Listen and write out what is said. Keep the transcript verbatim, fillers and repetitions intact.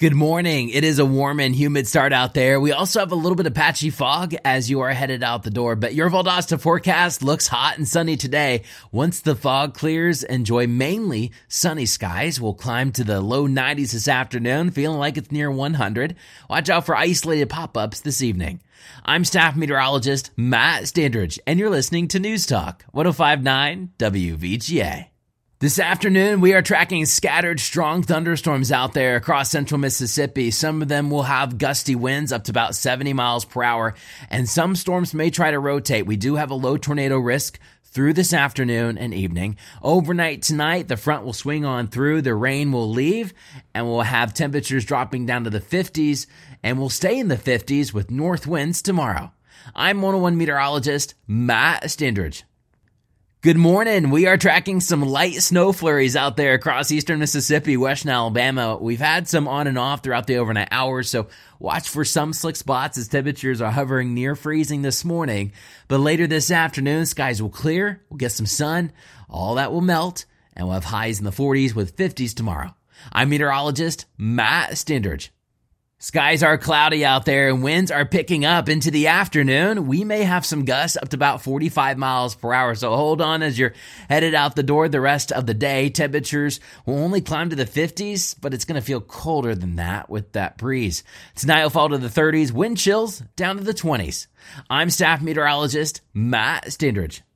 Good morning. It is a warm and humid start out there. We also have a little bit of patchy fog as you are headed out the door, but your Valdosta forecast looks hot and sunny today. Once the fog clears, enjoy mainly sunny skies. We'll climb to the low nineties this afternoon, feeling like it's near one hundred. Watch out for isolated pop-ups this evening. I'm staff meteorologist Matt Standridge, and you're listening to News Talk one oh five point nine W V G A. This afternoon, we are tracking scattered strong thunderstorms out there across central Mississippi. Some of them will have gusty winds up to about seventy miles per hour, and some storms may try to rotate. We do have a low tornado risk through this afternoon and evening. Overnight tonight, the front will swing on through, the rain will leave, and we'll have temperatures dropping down to the fifties, and we'll stay in the fifties with north winds tomorrow. I'm one oh one meteorologist Matt Standridge. Good morning. We are tracking some light snow flurries out there across eastern Mississippi, western Alabama. We've had some on and off throughout the overnight hours, so watch for some slick spots as temperatures are hovering near freezing this morning. But later this afternoon, skies will clear, we'll get some sun, all that will melt, and we'll have highs in the forties with fifties tomorrow. I'm meteorologist Matt Standridge. Skies are cloudy out there and winds are picking up into the afternoon. We may have some gusts up to about forty-five miles per hour, so hold on as you're headed out the door the rest of the day. Temperatures will only climb to the fifties, but it's going to feel colder than that with that breeze. Tonight will fall to the thirties, wind chills down to the twenties. I'm staff meteorologist Matt Standridge.